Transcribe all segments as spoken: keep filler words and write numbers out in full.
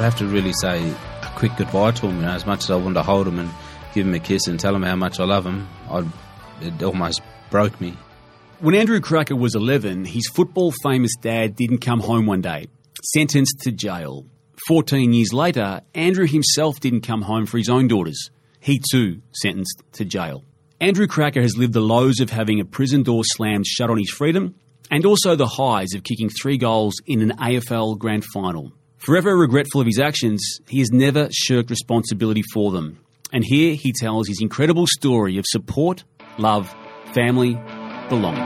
have to really say a quick goodbye to him. You know, as much as I wanted to hold him and give him a kiss and tell him how much I love him, I'd, it almost broke me. When Andrew Krakouer was eleven, his football-famous dad didn't come home one day, sentenced to jail. Fourteen years later, Andrew himself didn't come home for his own daughters. He too sentenced to jail. Andrew Krakouer has lived the lows of having a prison door slammed shut on his freedom, and also the highs of kicking three goals in an A F L Grand Final. Forever regretful of his actions, he has never shirked responsibility for them. And here he tells his incredible story of support, love, family, belonging.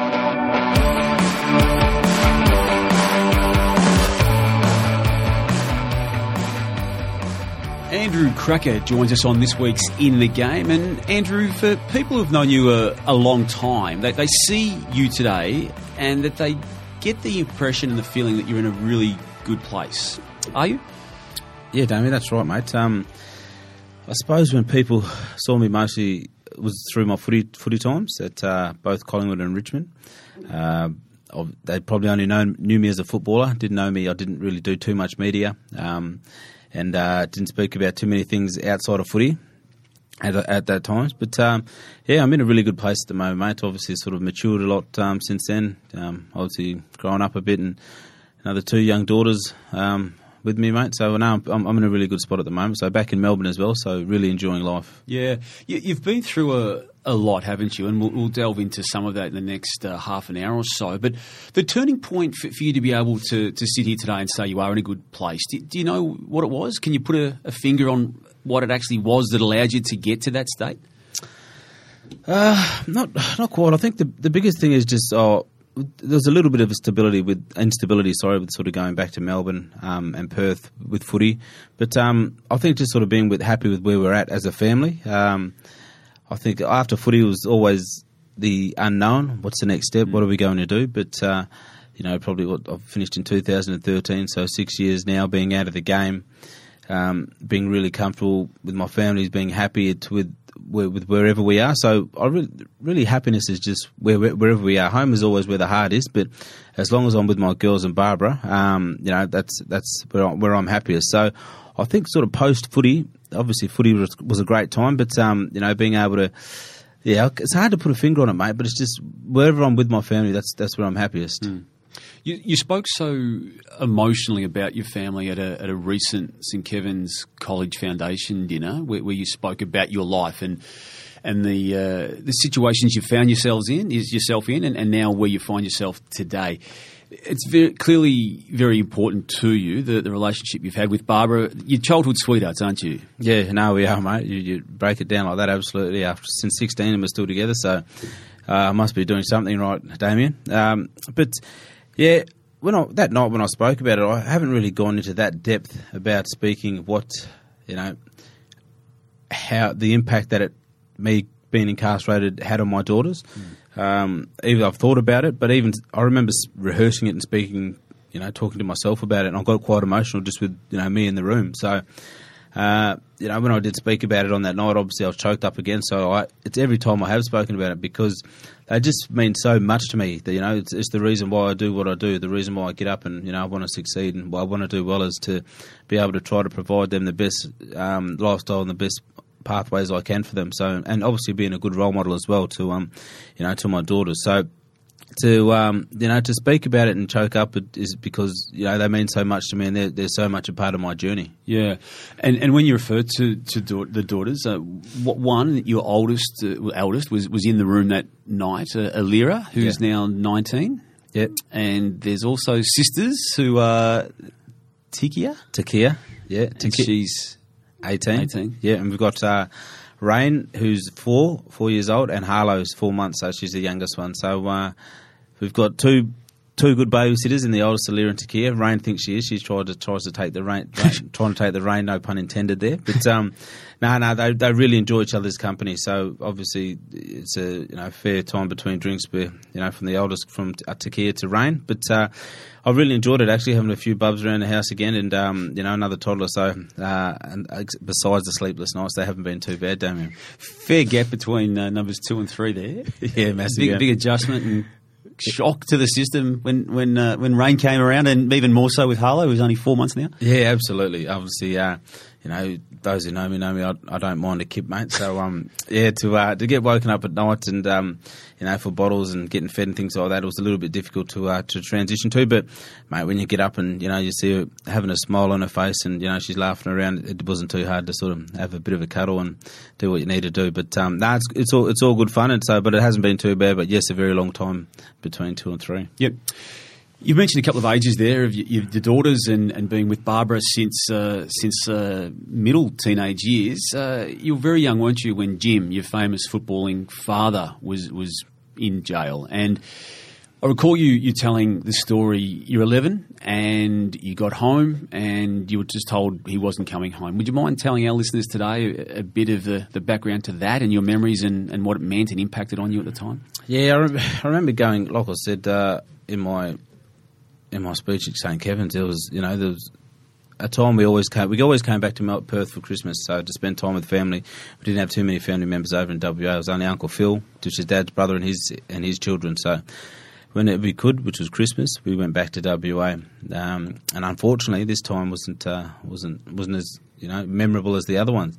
Andrew Krakouer joins us on this week's In the Game. And Andrew, for people who've known you a, a long time, they, they see you today and that they get the impression and the feeling that you're in a really good place. Are you? Yeah, Damien, that's right, mate. Um, I suppose when people saw me mostly was through my footy footy times at uh, both Collingwood and Richmond. Uh, they probably only know, knew me as a footballer, didn't know me. I didn't really do too much media um, and uh, didn't speak about too many things outside of footy at, at that times. But, um, yeah, I'm in a really good place at the moment, mate. Obviously, sort of matured a lot um, since then. Um, obviously, grown up a bit and another two young daughters um, with me, mate. So now I'm, I'm in a really good spot at the moment. So back in Melbourne as well, so really enjoying life. Yeah. You, you've been through a, a lot, haven't you? And we'll, we'll delve into some of that in the next uh, half an hour or so. But the turning point for, for you to be able to, to sit here today and say you are in a good place, do, do you know what it was? Can you put a, a finger on what it actually was that allowed you to get to that state? Uh, not not quite. I think the the biggest thing is just... Oh, there's a little bit of stability with instability, sorry, with sort of going back to Melbourne um, and Perth with footy. But um, I think just sort of being with, happy with where we're at as a family. Um, I think after footy was always the unknown. What's the next step? Mm. What are we going to do? But, uh, you know, probably what I've finished in two thousand thirteen, so six years now being out of the game, um, being really comfortable with my family, being happy with with wherever we are. So I really, really happiness is just where, wherever we are. Home is always where the heart is, but as long as I'm with my girls and Barbara, um, you know, that's that's where, I, where I'm happiest. So I think sort of post-footy, obviously footy was, was a great time, but, um, you know, being able to, yeah, it's hard to put a finger on it, mate, but it's just wherever I'm with my family, that's that's where I'm happiest. Mm. You, you spoke so emotionally about your family at a, at a recent St Kevin's College Foundation dinner where, where you spoke about your life and and the uh, the situations you found yourselves in, is yourself in, and, and now where you find yourself today. It's very, clearly very important to you, the, the relationship you've had with Barbara. Your childhood sweethearts, aren't you? Yeah, no, we are, mate. You, you break it down like that, absolutely. After since sixteen, and we're still together, so I uh, must be doing something right, Damien. Um, but yeah, when I, that night when I spoke about it, I haven't really gone into that depth about speaking of what, you know, how the impact that it, me being incarcerated had on my daughters. Mm. Um, even I've thought about it, but even I remember rehearsing it and speaking, you know, talking to myself about it, and I got quite emotional just with, you know, me in the room. So, uh, you know, when I did speak about it on that night, obviously I was choked up again. So I, it's every time I have spoken about it because they just mean so much to me. That, you know, it's, it's the reason why I do what I do, the reason why I get up and, you know, I want to succeed and what I want to do well is to be able to try to provide them the best um, lifestyle and the best pathways I can for them. So, and obviously being a good role model as well to, um, you know, to my daughters. So, to um, you know, to speak about it and choke up is because, you know, they mean so much to me and they're, they're so much a part of my journey. Yeah, and and when you refer to to da- the daughters, uh, what one your oldest uh, eldest was was in the room that night, uh, Alira, who's yeah. now nineteen. Yep, and there's also sisters who are Tikia. Takia, yeah, and she's eighteen. eighteen. Yeah, and we've got Uh, Rain, who's four, four years old, and Harlow's four months, so she's the youngest one. So uh, we've got two two good babysitters in the oldest, Alira and Takia. Rain thinks she is. She's tried to tries to take the rain, rain trying to take the rein, no pun intended there. But um, no, no, they they really enjoy each other's company. So obviously it's a you know fair time between drinks, you know, from the oldest from uh, Takia to Rain. But uh, I really enjoyed it, actually, having a few bubs around the house again, and um, you know, another toddler. So, uh, and besides the sleepless nights, they haven't been too bad, Damien. Fair gap between uh, numbers two and three there. Yeah, massive big, gap. big adjustment, and shock to the system when when uh, when Rain came around, and even more so with Harlow, who's only four months now. Yeah, absolutely. Obviously, uh, you know, those who know me know me. I, I don't mind a kip, mate. So, um, yeah, to uh, to get woken up at night and um, you know, for bottles and getting fed and things like that, it was a little bit difficult to uh, to transition to. But, mate, when you get up and you know you see her having a smile on her face and you know she's laughing around, it wasn't too hard to sort of have a bit of a cuddle and do what you need to do. But um, no, nah, it's it's all it's all good fun, and so but it hasn't been too bad. But yes, a very long time between two and three. Yep. You mentioned a couple of ages there of your, your daughters and, and being with Barbara since uh, since uh, middle teenage years. Uh, you were very young, weren't you, when Jim, your famous footballing father, was was in jail? And I recall you you telling the story. You're eleven and you got home and you were just told he wasn't coming home. Would you mind telling our listeners today a, a bit of the, the background to that and your memories and, and what it meant and impacted on you at the time? Yeah, I, re- I remember going, like I said, uh, in my in my speech at Saint Kevin's, there was, you know, there was a time we always came, we always came back to Mount Perth for Christmas, so to spend time with family. We didn't have too many family members over in W A. It was only Uncle Phil, which is Dad's brother, and his and his children. So whenever we could, which was Christmas, we went back to W A. Um, and unfortunately, this time wasn't uh, wasn't wasn't as you know memorable as the other ones.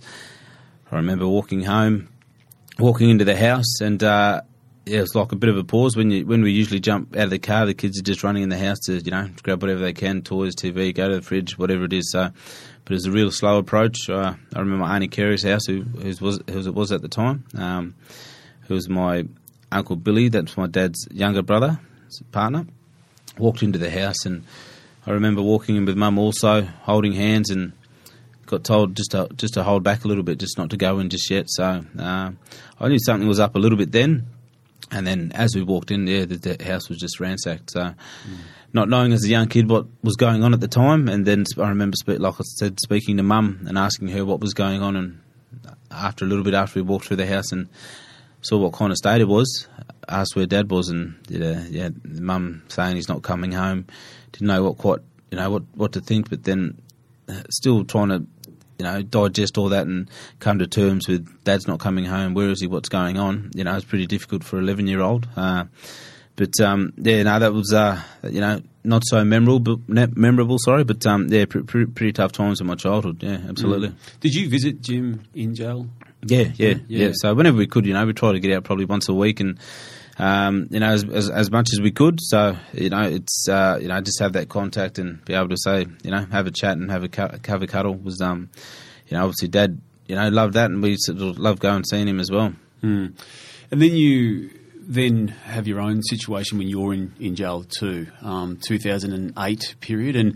I remember walking home, walking into the house, and uh, yeah, it was like a bit of a pause when you when we usually jump out of the car. The kids are just running in the house to you know grab whatever they can, toys, T V, go to the fridge, whatever it is. So, but it was a real slow approach. Uh, I remember Auntie Carey's house, who whose was whose it was at the time, um, who was my Uncle Billy. That's my dad's younger brother, partner. Walked into the house, and I remember walking in with Mum also, holding hands, and got told just to just to hold back a little bit, just not to go in just yet. So uh, I knew something was up a little bit then. And then as we walked in there, the, the house was just ransacked. So mm. not knowing as a young kid what was going on at the time, and then I remember, spe- like I said, speaking to Mum and asking her what was going on. And after a little bit after we walked through the house and saw what kind of state it was, asked where Dad was, and yeah, yeah Mum saying he's not coming home. Didn't know what quite, you know, what, what to think, but then still trying to, you know, digest all that and come to terms with Dad's not coming home. Where is he? What's going on? You know, it's pretty difficult for an eleven-year-old. Uh, but um, yeah, no, that was uh, you know not so memorable, but memorable. Sorry, but um, yeah, pre- pre- pretty tough times in my childhood. Yeah, absolutely. Mm. Did you visit Jim in jail? Yeah, yeah, yeah, yeah. So whenever we could, you know, we try to get out probably once a week, and um, you know, as, as as much as we could. So you know, it's uh, you know, just have that contact and be able to say, you know, have a chat and have a cu- have a cuddle was, um, you know, obviously Dad, you know, loved that, and we sort of loved going and seeing him as well. Mm. And then you then have your own situation when you're in in jail too, um, two thousand eight period, and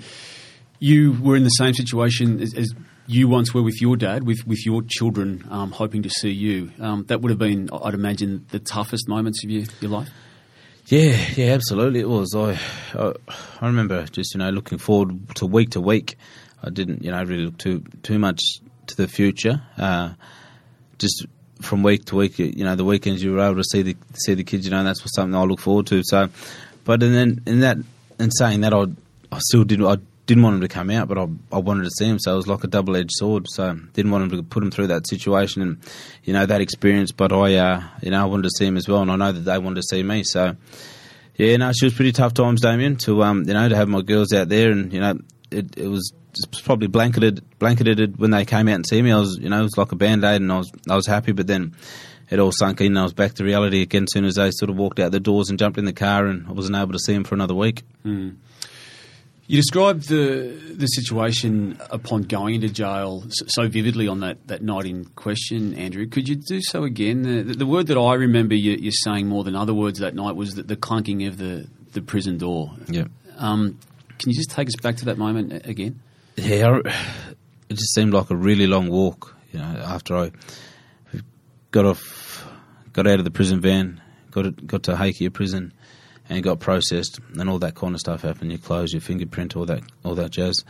you were in the same situation as, as you once were with your dad, with, with your children um, hoping to see you. Um, that would have been, I'd imagine, the toughest moments of your, your life? Yeah, yeah, absolutely it was. I, I I remember just, you know, looking forward to week to week. I didn't, you know, really look too too much to the future. Uh, just from week to week, you know, the weekends you were able to see the see the kids, you know, and that's something I look forward to. So, but and then in that, in saying that, I I still did I didn't want him to come out, but I I wanted to see him. So it was like a double edged sword. So didn't want him to put him through that situation and, you know, that experience. But I, uh, you know, I wanted to see him as well, and I know that they wanted to see me. So yeah, no, she was pretty tough times, Damien, to um, you know, to have my girls out there, and you know, it it was. Just probably blanketed, blanketed when they came out and see me. I was, you know, it was like a band-aid, and I was, I was happy. But then it all sunk in, and I was back to reality again as soon as they sort of walked out the doors and jumped in the car, and I wasn't able to see them for another week. Mm. You described the the situation upon going into jail so vividly on that, that night in question, Andrew. Could you do so again? The, the word that I remember you, you saying more than other words that night was the, the clunking of the, the prison door. Yeah. Um, can you just take us back to that moment again? Yeah, it just seemed like a really long walk. You know, after I got off, got out of the prison van, got got to Hakea prison, and got processed, and all that kind of stuff happened. Your clothes, your fingerprint, all that, all that jazz.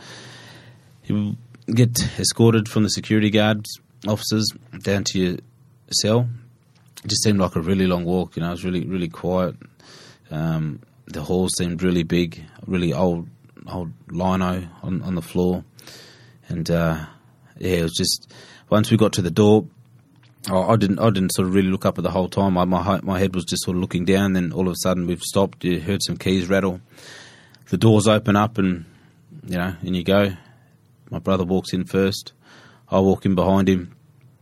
You get escorted from the security guards officers down to your cell. It just seemed like a really long walk. You know, it was really, really quiet. Um, the hall seemed really big, really old. old lino on, on the floor, and uh, yeah, it was just once we got to the door, Oh, I didn't. I didn't sort of really look up at the whole time. My my my head was just sort of looking down. Then all of a sudden, we've stopped. You heard some keys rattle. The doors open up, and you know, and you go. My brother walks in first. I walk in behind him,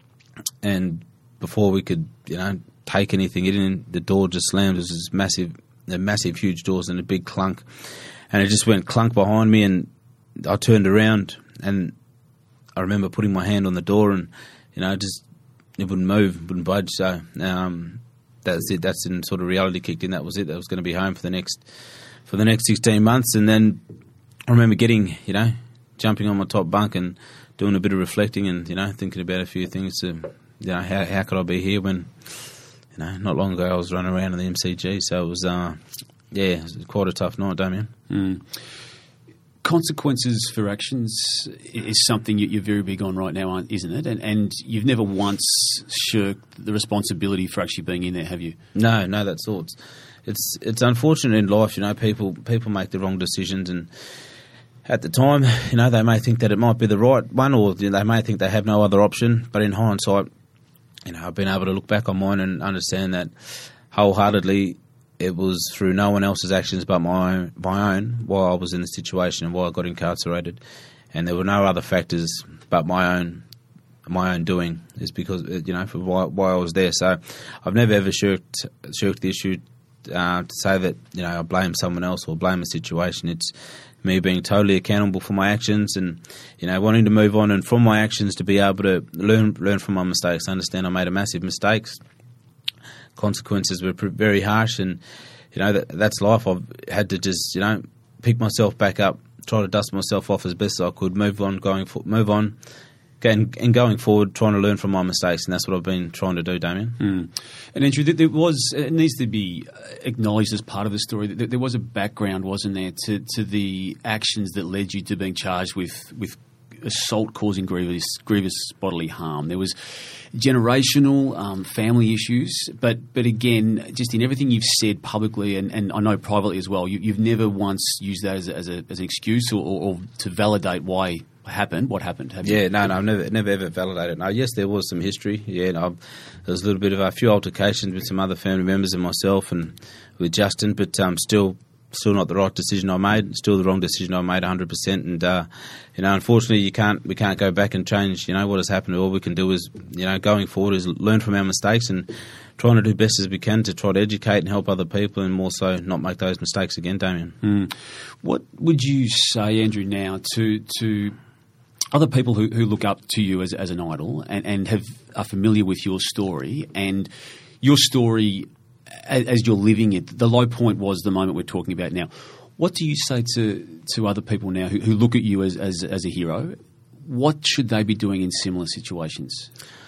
and before we could, you know, take anything in, the door just slammed. It was this massive, the massive, huge doors and a big clunk, and it just went clunk behind me. And I turned around, and I remember putting my hand on the door, and you know, just. It wouldn't move, wouldn't budge. So um, that's it. That's when sort of reality kicked in. That was it. That was going to be home for the next for the next sixteen months. And then I remember getting, you know, jumping on my top bunk and doing a bit of reflecting and you know thinking about a few things. To, you know, how how could I be here when you know not long ago I was running around in the M C G. So it was uh, yeah, it was quite a tough night, Damien. Mm. Consequences for actions is something you're very big on right now, isn't it? And, and you've never once shirked the responsibility for actually being in there, have you? No, no, that's all. It's it's, it's unfortunate in life, you know. People people make the wrong decisions, and at the time, you know, they may think that it might be the right one, or you know, they may think they have no other option. But in hindsight, you know, I've been able to look back on mine and understand that wholeheartedly. It was through no one else's actions but my own, my own why I was in the situation and why I got incarcerated, and there were no other factors but my own my own doing. Is because you know for why, why I was there. So I've never ever shirked shirked the issue uh, to say that you know I blame someone else or blame a situation. It's me being totally accountable for my actions and you know wanting to move on, and from my actions to be able to learn learn from my mistakes. Understand I made a massive mistake. Consequences were very harsh, and you know that, that's life. I've had to just you know pick myself back up, try to dust myself off as best as I could, move on, going for, move on, and, and going forward, trying to learn from my mistakes, and that's what I've been trying to do, Damien. Mm. And Andrew, there was it needs to be acknowledged as part of the story that there was a background, wasn't there, to to the actions that led you to being charged with with. assault causing grievous, grievous bodily harm. There was generational um, family issues, but but again, just in everything you've said publicly and, and I know privately as well, you, you've never once used that as, a, as, a, as an excuse or, or, or to validate why it happened, what happened. Have yeah, you? no, no, I've never, never ever validated. No, yes, there was some history. Yeah, no, there was a little bit of a few altercations with some other family members and myself and with Justin, but um, still... Still not the right decision I made. Still the wrong decision I made, one hundred percent. And uh, you know, unfortunately, you can't. We can't go back and change. You know what has happened. All we can do is, you know, going forward is learn from our mistakes and trying to do best as we can to try to educate and help other people, and more so not make those mistakes again, Damien. Mm. What would you say, Andrew, now to to other people who, who look up to you as as an idol and and have are familiar with your story and your story? As you're living it, the low point was the moment we're talking about now. What do you say to, to other people now who, who look at you as, as as a hero? What should they be doing in similar situations?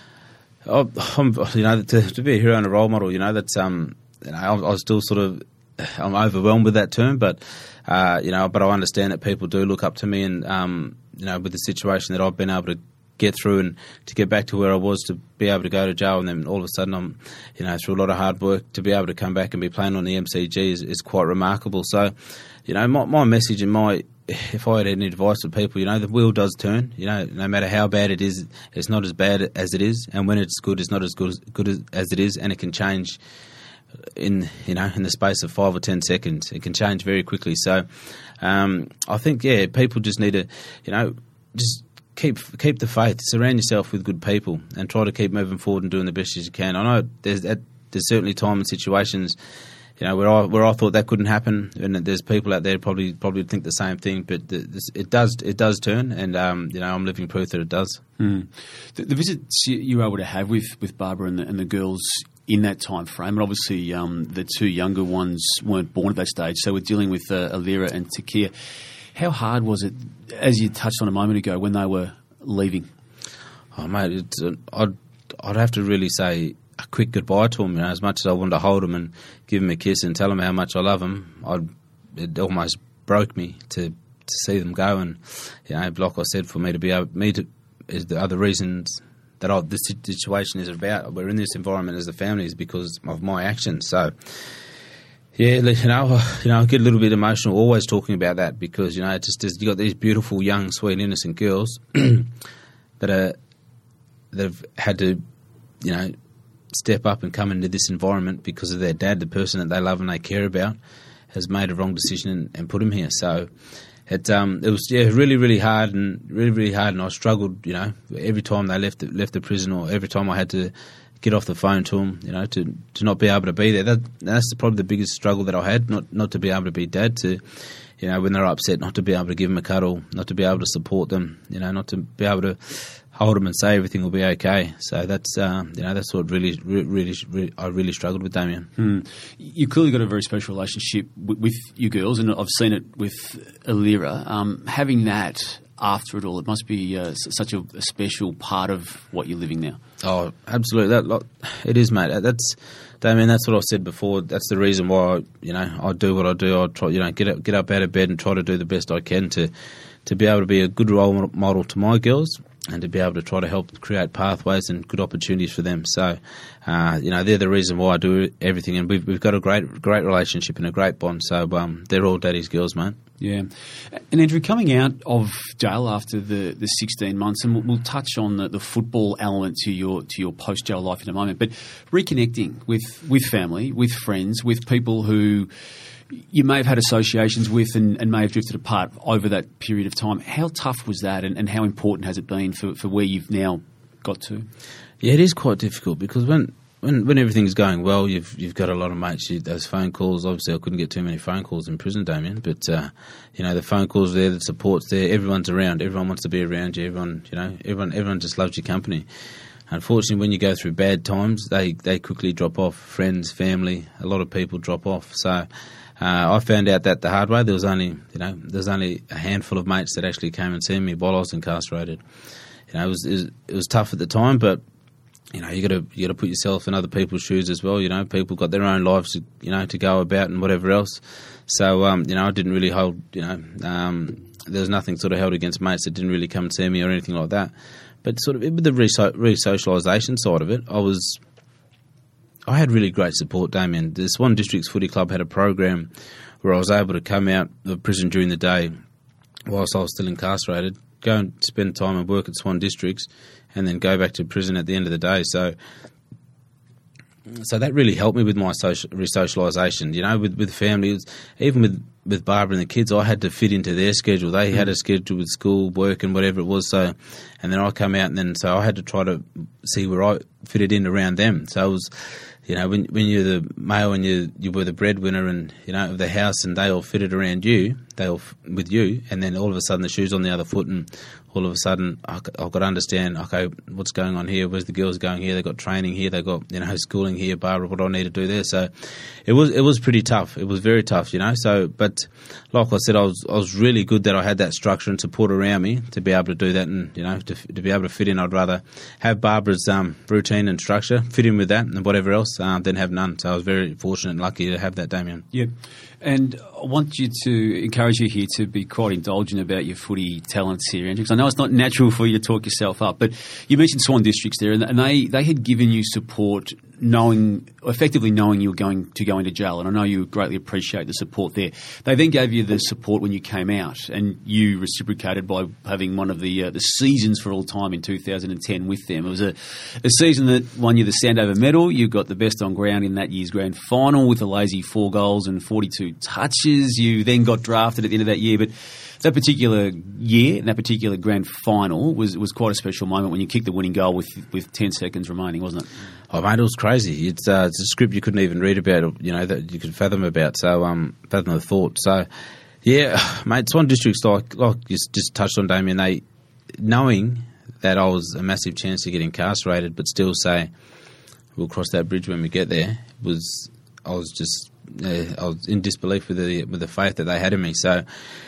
Oh, I'm, you know, to, to be a hero and a role model, you know, that's um, you know, I, I was still sort of, I'm overwhelmed with that term, but uh, you know, but I understand that people do look up to me, and um, you know, with the situation that I've been able to get through and to get back to where I was, to be able to go to jail, and then all of a sudden I'm, you know, through a lot of hard work to be able to come back and be playing on the M C G is, is quite remarkable. So, you know, my, my message and my, if I had any advice for people, you know, the wheel does turn. You know, no matter how bad it is, it's not as bad as it is, and when it's good, it's not as good as, good as, as it is, and it can change in, you know, in the space of five or ten seconds. It can change very quickly. So, um, I think, yeah, people just need to, you know, just Keep keep the faith. Surround yourself with good people, and try to keep moving forward and doing the best as you can. I know there's there's certainly time and situations, you know, where I where I thought that couldn't happen, and there's people out there probably probably think the same thing. But the, this, it does it does turn, and um, you know, I'm living proof that it does. Mm. The, the visits you were able to have with, with Barbara and the, and the girls in that time frame, and obviously um, the two younger ones weren't born at that stage, so we're dealing with uh, Alira and Takia. How hard was it, as you touched on a moment ago, when they were leaving? Oh, mate, it's, uh, I'd, I'd have to really say a quick goodbye to them. You know, as much as I wanted to hold them and give them a kiss and tell them how much I love them, I'd, it almost broke me to, to see them go. And, you know, like I said, for me to be able, me to, is the other reasons that I, this situation is about, we're in this environment as a family, is because of my actions. So, yeah, you know, you know, I get a little bit emotional always talking about that, because, you know, it just you got these beautiful, young, sweet, innocent girls that are that have had to you know, step up and come into this environment because of their dad, the person that they love and they care about, has made a wrong decision and, and put him here. So it um, it was yeah really really hard and really really hard, and I struggled, you know, every time they left the, left the prison, or every time I had to get off the phone to them, you know, to to not be able to be there. That that's probably the biggest struggle that I had, not not to be able to be dad, to, you know, when they're upset, not to be able to give them a cuddle, not to be able to support them, you know, not to be able to hold them and say everything will be okay. So that's uh, you know that's what really, really, really I really struggled with, Damien. Hmm. You've clearly got a very special relationship with, with you girls, and I've seen it with Alira. Um, having that after it all, it must be uh, such a, a special part of what you're living now. Oh, absolutely. That like, it is, mate. That's Damien. That's what I said before. That's the reason why I, you know I do what I do. I try, you know, get up, get up out of bed and try to do the best I can to to be able to be a good role model to my girls, and to be able to try to help create pathways and good opportunities for them. So, uh, you know, they're the reason why I do everything, and we've, we've got a great great relationship and a great bond. So um, they're all daddy's girls, mate. Yeah. And Andrew, coming out of jail after the, the sixteen months, and we'll, we'll touch on the, the football element to your to your post-jail life in a moment, but reconnecting with, with family, with friends, with people who you may have had associations with and, and may have drifted apart over that period of time. How tough was that, and, and how important has it been for, for where you've now got to? Yeah, it is quite difficult, because when when, when everything's going well, you've you've got a lot of mates. You, those phone calls, obviously I couldn't get too many phone calls in prison, Damien, but uh, you know, the phone calls there, the support's there, everyone's around, everyone wants to be around you, everyone, you know, everyone everyone just loves your company. Unfortunately, when you go through bad times, they, they quickly drop off. Friends, family, a lot of people drop off. So Uh, I found out that the hard way. There was only, you know, there was only a handful of mates that actually came and seen me while I was incarcerated. You know, it was it was, it was tough at the time, but you know, you got to you got to put yourself in other people's shoes as well. You know, people got their own lives, to, you know, to go about and whatever else. So um, you know, I didn't really hold. You know, um, there was nothing sort of held against mates that didn't really come and see me or anything like that. But sort of with the re-socialisation side of it, I was. I had really great support, Damien. The Swan Districts Footy Club had a program where I was able to come out of prison during the day whilst I was still incarcerated, go and spend time and work at Swan Districts, and then go back to prison at the end of the day. So so that really helped me with my social, re-socialisation, you know, with, with family. It was, even with, with Barbara and the kids, I had to fit into their schedule. They had a schedule with school, work and whatever it was. So, and then I come out, and then so I had to try to see where I fitted in around them. So it was... You know, when when you're the male and you you were the breadwinner and, you know, of the house, and they all fitted around you, they all f- with you, and then all of a sudden the shoe's on the other foot, and all of a sudden I, I've got to understand, okay, what's going on here? Where's the girls going here? They've got training here. They've got, you know, schooling here. Barbara, what do I need to do there? So it was it was pretty tough. It was very tough, you know. So, but like I said, I was I was really good that I had that structure and support around me to be able to do that, and, you know, to to be able to fit in. I'd rather have Barbara's um, routine and structure, fit in with that, and whatever else, um, than have none. So I was very fortunate and lucky to have that, Damien. Yeah. And I want you to encourage you here to be quite indulgent about your footy talents here, Andrew, because I know it's not natural for you to talk yourself up, but you mentioned Swan Districts there, and they, they had given you support, knowing, effectively knowing you were going to go into jail, and I know you greatly appreciate the support there. They then gave you the support when you came out, and you reciprocated by having one of the uh, the seasons for all time in two thousand ten with them. It was a, a season that won you the Sandover medal. You got the best on ground in that year's grand final with a lazy four goals and forty-two touches. You then got drafted at the end of that year, but that particular year and that particular grand final was was quite a special moment when you kicked the winning goal with with ten seconds remaining, wasn't it? Oh, mate, it was crazy. It's, uh, it's a script you couldn't even read about, you know, that you could fathom about. So, um, fathom the thought. So, yeah, mate, Swan Districts, like, like you just touched on, Damien, they, knowing that I was a massive chance to get incarcerated, but still say, we'll cross that bridge when we get there, was, I was just, uh, I was in disbelief with the, with the faith that they had in me. So,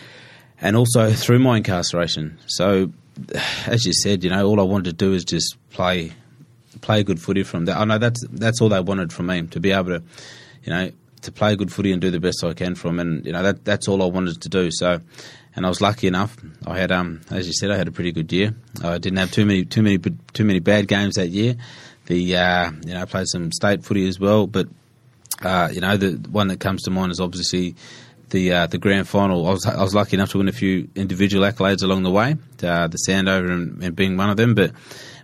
and also through my incarceration. So, as you said, you know, all I wanted to do is just play play good footy from that. I know that's that's all they wanted from me, to be able to, you know, to play good footy and do the best I can from, and you know that that's all I wanted to do. So, and I was lucky enough. I had, um, as you said, I had a pretty good year. I didn't have too many too many too many bad games that year. The uh, you know, I played some state footy as well, but uh, you know, the one that comes to mind is obviously the uh, the grand final. I was I was lucky enough to win a few individual accolades along the way, uh, the Sandover and, and being one of them, but.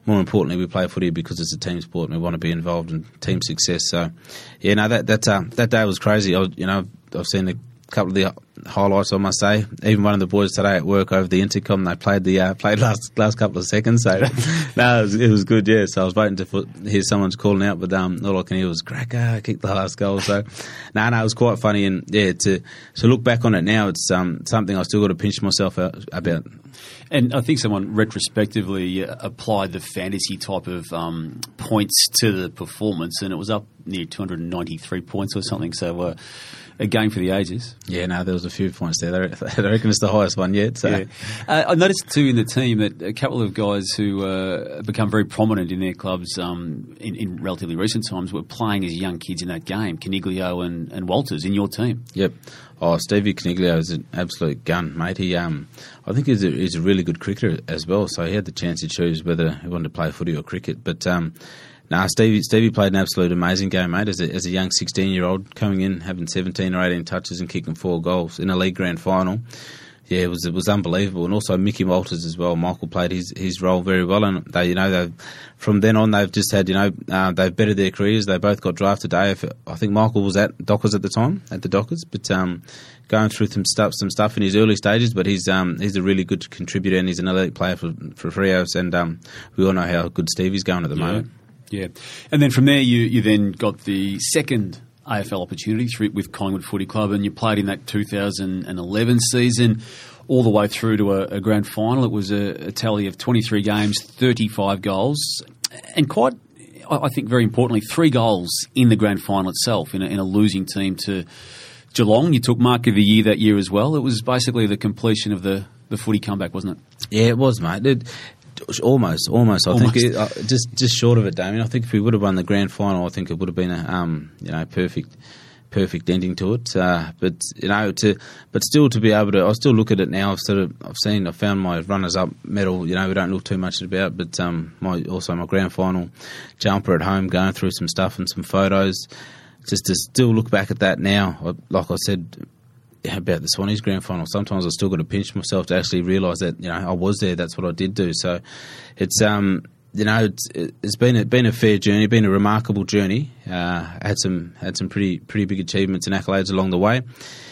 more importantly, we play footy because it's a team sport and we want to be involved in team success. So, yeah, no, that that uh, that day was crazy. I, you know, I've seen a couple of the highlights, I must say. Even one of the boys today at work over the intercom, they played the uh, played last last couple of seconds. So no, it was, it was good. Yeah, so I was waiting to foot, hear someone's calling out, but um, all I can hear was cracker, kick the last goal. So no, no, it was quite funny, and yeah, to to look back on it now, it's um something I still got to pinch myself out about. And I think someone retrospectively uh, applied the fantasy type of um, points to the performance, and it was up near two hundred ninety-three points or something. So uh, a game for the ages. Yeah, no, there was a few points there. I reckon it's the highest one yet. So. Yeah. Uh, I noticed too in the team that a couple of guys who uh, become very prominent in their clubs um, in, in relatively recent times were playing as young kids in that game. Caniglio and, and Walters in your team. Yep. Oh, Stevie Caniglio is an absolute gun, mate. He, um, I think he's a, he's a really good cricketer as well. So he had the chance to choose whether he wanted to play footy or cricket. But um, nah, Stevie Stevie played an absolute amazing game, mate. As a, as a young sixteen-year-old coming in, having seventeen or eighteen touches and kicking four goals in a league grand final. Yeah, it was it was unbelievable, and also Mickey Walters as well. Michael played his, his role very well, and they you know they from then on they've just had you know uh, they've bettered their careers. They both got drafted to A F L. I think Michael was at Dockers at the time, at the Dockers, but um, going through some stuff some stuff in his early stages. But he's um he's a really good contributor, and he's an elite player for for Frios, and um, we all know how good Stevie's going at the yeah. moment. Yeah, and then from there you you then got the second A F L opportunity through, with Collingwood Footy Club, and you played in that two thousand eleven season all the way through to a, a grand final. It was a, a tally of twenty-three games, thirty-five goals, and quite, I think very importantly, three goals in the grand final itself in a, in a losing team to Geelong. You took Mark of the Year that year as well. It was basically the completion of the, the footy comeback, wasn't it? Yeah, it was, mate. It, Almost, almost. I almost. think it, uh, just just short of it, Damien. I think if we would have won the grand final, I think it would have been a um, you know perfect, perfect ending to it. Uh, but you know, to but still to be able to, I still look at it now. I've sort of I've seen, I found my runners-up medal. You know, we don't look too much about, but um, my also my grand final jumper at home, going through some stuff and some photos. Just to still look back at that now, like I said about the Swannies grand final, sometimes I've still got to pinch myself to actually realise that, you know, I was there, that's what I did do. So it's, um, you know, it's, it's been a, been a fair journey, been a remarkable journey. Uh, had some had some pretty pretty big achievements and accolades along the way.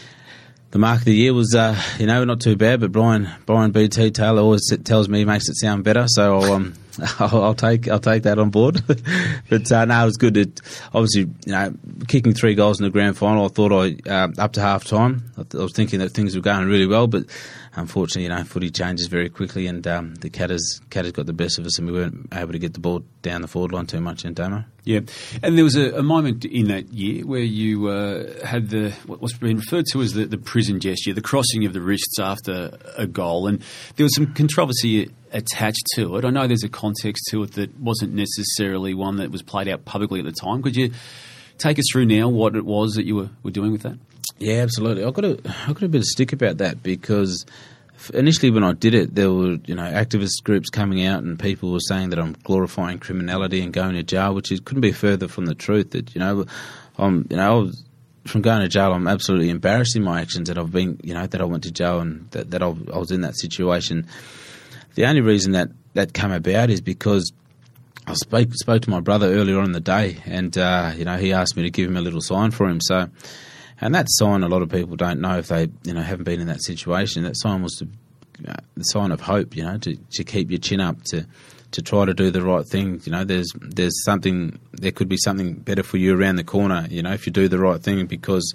The mark of the year was, uh, you know, not too bad, but Brian Brian B T Taylor always tells me he makes it sound better, so I'll um, I'll, I'll take I'll take that on board. But uh, no, it was good. It, obviously, you know, kicking three goals in the grand final, I thought I uh, up to half time, I, th- I was thinking that things were going really well, but unfortunately, you know, footy changes very quickly, and um, the Catters Catters got the best of us, and we weren't able to get the ball down the forward line too much in Damo. Yeah, and there was a, a moment in that year where you uh, had the what's been referred to as the, the prison gesture, the crossing of the wrists after a goal, and there was some controversy attached to it. I know there's a context to it that wasn't necessarily one that was played out publicly at the time. Could you take us through now what it was that you were, were doing with that? Yeah, absolutely. I got a I got a bit of stick about that because initially when I did it, there were, you know, activist groups coming out and people were saying that I'm glorifying criminality and going to jail, which is, couldn't be further from the truth. That, you know, I'm you know I was, from going to jail, I'm absolutely embarrassed in my actions that I've been, you know, that I went to jail and that, that I was in that situation. The only reason that that came about is because I spoke spoke to my brother earlier on in the day, and uh, you know, he asked me to give him a little sign for him. So, and that sign, a lot of people don't know if they, you know, haven't been in that situation. That sign was to, uh, the sign of hope, you know, to, to keep your chin up, to to try to do the right thing. You know, there's there's something, there could be something better for you around the corner. You know, if you do the right thing. Because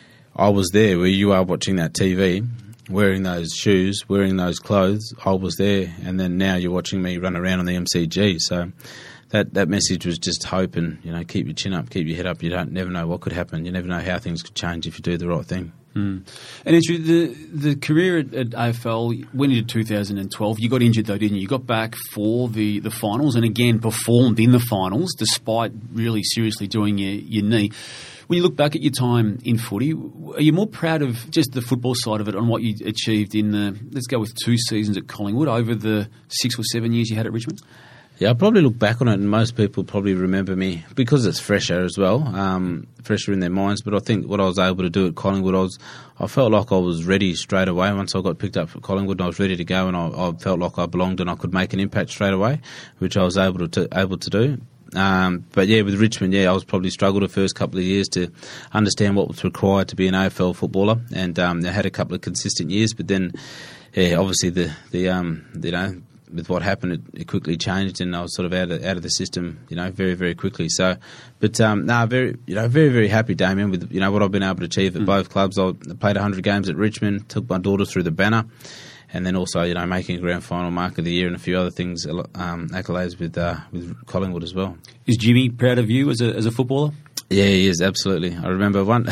I was there where you are watching that T V. Wearing those shoes, wearing those clothes, I was there, and then now you're watching me run around on the M C G. So that that message was just hope, and, you know, keep your chin up, keep your head up. You don't never know what could happen. You never know how things could change if you do the right thing. Mm. And Andrew, the the career at, at A F L went into two thousand twelve. You got injured though, didn't you? You got back for the, the finals, and again performed in the finals despite really seriously doing your, your knee. When you look back at your time in footy, are you more proud of just the football side of it on what you achieved in the, let's go with two seasons at Collingwood over the six or seven years you had at Richmond? Yeah, I'll probably look back on it, and most people probably remember me because it's fresher as well, um, fresher in their minds. But I think what I was able to do at Collingwood, I was, I felt like I was ready straight away. Once I got picked up for Collingwood, I was ready to go, and I, I felt like I belonged and I could make an impact straight away, which I was able to, to able to do. Um, but yeah, with Richmond, yeah, I was probably struggled the first couple of years to understand what was required to be an A F L footballer, and um, I had a couple of consistent years. But then, yeah, obviously the the um, you know. with what happened, it, it quickly changed, and I was sort of out of, out of the system, you know, very, very quickly. So, but um, no, very, you know, very, very happy, Damien, with you know what I've been able to achieve at mm. both clubs. I played one hundred games at Richmond, took my daughter through the banner, and then also, you know, making a grand final mark of the year and a few other things, um, accolades with uh, with Collingwood as well. Is Jimmy proud of you as a as a footballer? Yeah, he is, absolutely. I remember one.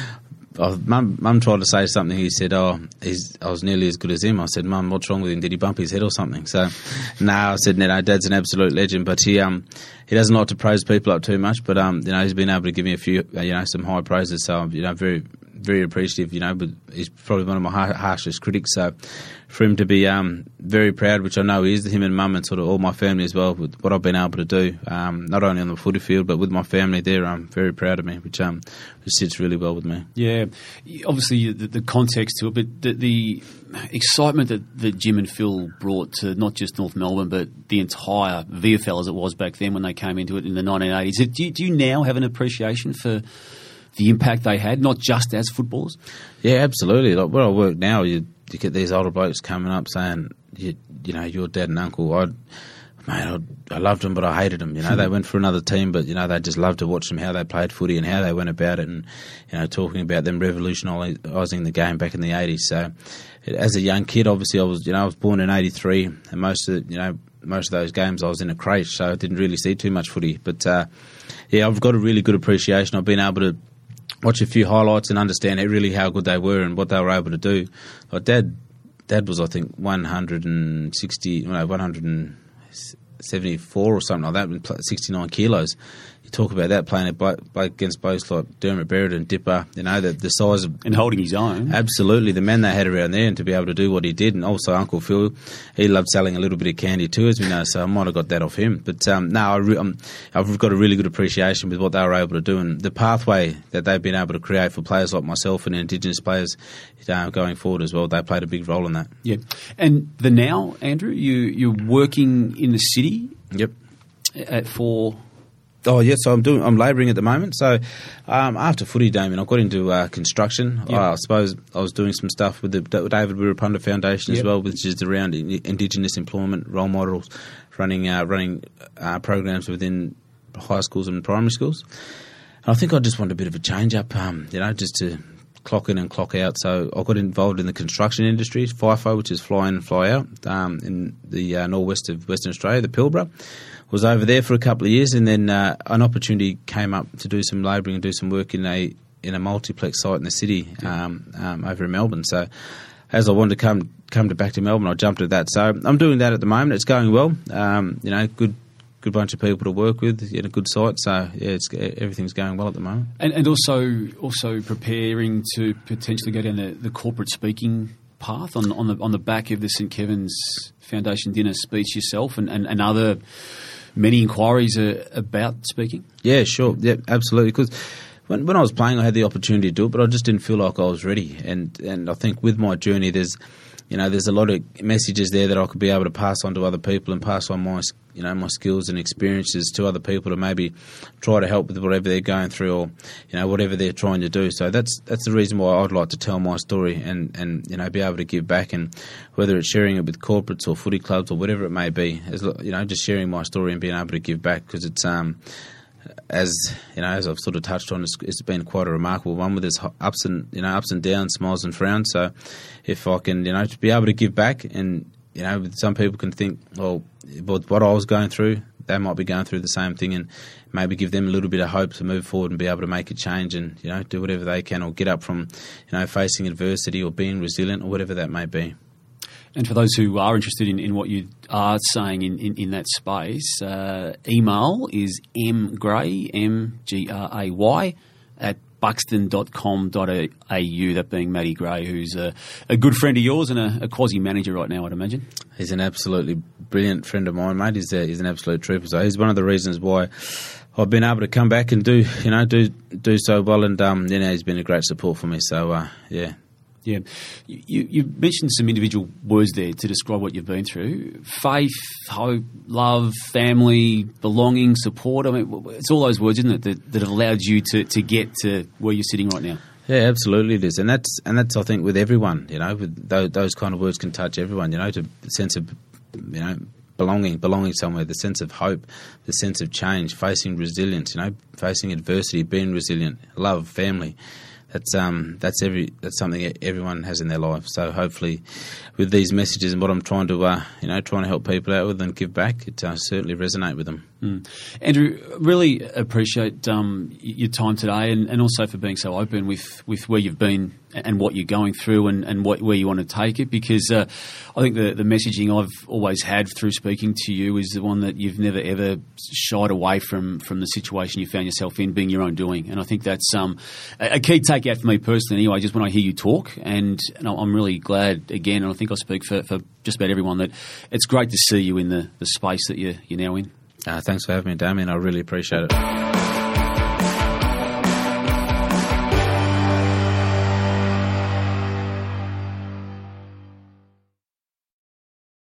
Mum, Mum tried to say something. He said, "Oh, he's, I was nearly as good as him." I said, "Mum, what's wrong with him? Did he bump his head or something?" So, no, I said, "No, Dad's an absolute legend." But he, um, he doesn't like to praise people up too much. But um, you know, he's been able to give me a few, you know, some high praises. So, I'm, you know, very, very appreciative. You know, but he's probably one of my har- harshest critics. So, for him to be um very proud, which I know he is, him and Mum and sort of all my family as well, with what I've been able to do, um, not only on the footy field but with my family there, I'm very proud of me, which um which sits really well with me. Yeah, obviously the, the context to it, but the, the excitement that, that Jim and Phil brought to not just North Melbourne but the entire V F L as it was back then when they came into it in the nineteen eighties. Do you, do you now have an appreciation for the impact they had, not just as footballers? Yeah, absolutely. Like where I work now, you. You get these older blokes coming up saying, you, you know, your dad and uncle, I, mate, I, I loved them, but I hated them. You know, they went for another team, but, you know, they just loved to watch them, how they played footy and how they went about it, and, you know, talking about them revolutionising the game back in the eighties. So, as a young kid, obviously, I was, you know, I was born in eighty-three, and most of, you know, most of those games I was in a crèche, so I didn't really see too much footy. But, uh, yeah, I've got a really good appreciation. I've been able to watch a few highlights and understand really how good they were and what they were able to do. Like Dad, Dad was I think one hundred sixty, no, one hundred seventy-four or something like that, sixty-nine kilos. You talk about that playing against blokes like Dermot Barrett and Dipper, you know, the, the size of... And holding his own. Absolutely, the men they had around there, and to be able to do what he did. And also Uncle Phil, he loved selling a little bit of candy too, as we know, so I might have got that off him. But um, no, I re- I'm, I've got a really good appreciation with what they were able to do and the pathway that they've been able to create for players like myself and Indigenous players uh, going forward as well. They played a big role in that. Yeah. And the now, Andrew, you, you're working in the city. Yep. At for... Oh yes, so I'm doing. I'm labouring at the moment. So um, after footy, Damien, I got into uh, construction. Yep. Uh, I suppose I was doing some stuff with the David Wirrapunda Foundation yep. as well, which is around Indigenous employment, role models, running uh, running uh, programs within high schools and primary schools. And I think I just wanted a bit of a change up, um, you know, just to clock in and clock out. So I got involved in the construction industry, FIFO, which is fly in and fly out, um, in the uh, northwest of Western Australia, the Pilbara. Was over there for a couple of years, and then uh, an opportunity came up to do some labouring and do some work in a in a multiplex site in the city um, um, over in Melbourne. So, as I wanted to come come to back to Melbourne, I jumped at that. So I'm doing that at the moment. It's going well. Um, you know, good good bunch of people to work with, in a good site. So yeah, it's, everything's going well at the moment. And, and also also preparing to potentially go down the, the corporate speaking path on on the on the back of the St Kevin's Foundation dinner speech yourself, and, and, and other. Many inquiries are about speaking? Yeah, sure. Yeah, absolutely. Because when, when I was playing, I had the opportunity to do it, but I just didn't feel like I was ready. And and I think with my journey, there's, you know, there's a lot of messages there that I could be able to pass on to other people and pass on my, you know, my skills and experiences to other people to maybe try to help with whatever they're going through or, you know, whatever they're trying to do. So that's that's the reason why I'd like to tell my story and, and you know, be able to give back, and whether it's sharing it with corporates or footy clubs or whatever it may be, as, you know, just sharing my story and being able to give back, because it's um as you know, as I've sort of touched on, it's, it's been quite a remarkable one with its ups and you know ups and downs, smiles and frowns. So if I can, you know, to be able to give back, and you know, some people can think, well, what I was going through, they might be going through the same thing, and maybe give them a little bit of hope to move forward and be able to make a change, and you know, do whatever they can, or get up from, you know, facing adversity or being resilient or whatever that may be. And for those who are interested in, in what you are saying in, in, in that space, uh, email is mgray, M G R A Y, at buxton dot com dot a u, that being Matty Gray, who's a, a good friend of yours and a, a quasi-manager right now, I'd imagine. He's an absolutely brilliant friend of mine, mate. He's, a, he's an absolute trooper. So he's one of the reasons why I've been able to come back and do, you know, do do so well. And, um, you know, he's been a great support for me. So, uh, yeah. Yeah. You, you mentioned some individual words there to describe what you've been through. Faith, hope, love, family, belonging, support. I mean, it's all those words, isn't it, that, that have allowed you to, to get to where you're sitting right now? Yeah, absolutely it is. And that's, and that's I think, with everyone, you know, with those, those kind of words can touch everyone, you know, to the sense of, you know, belonging, belonging somewhere, the sense of hope, the sense of change, facing resilience, you know, facing adversity, being resilient, love, family. That's um that's every that's something everyone has in their life. So hopefully, with these messages and what I'm trying to uh, you know trying to help people out with and give back, it uh, certainly resonate with them. Mm. Andrew, really appreciate um, your time today, and, and also for being so open with, with where you've been and what you're going through, and, and what, where you want to take it. Because uh, I think the, the messaging I've always had through speaking to you is the one that you've never ever shied away from from the situation you found yourself in, being your own doing. And I think that's um, a, a key takeout for me personally. Anyway, just when I hear you talk, and, and I'm really glad again, and I think I speak for, for just about everyone, that it's great to see you in the, the space that you're you're now in. Uh, thanks for having me, Damien. I really appreciate it.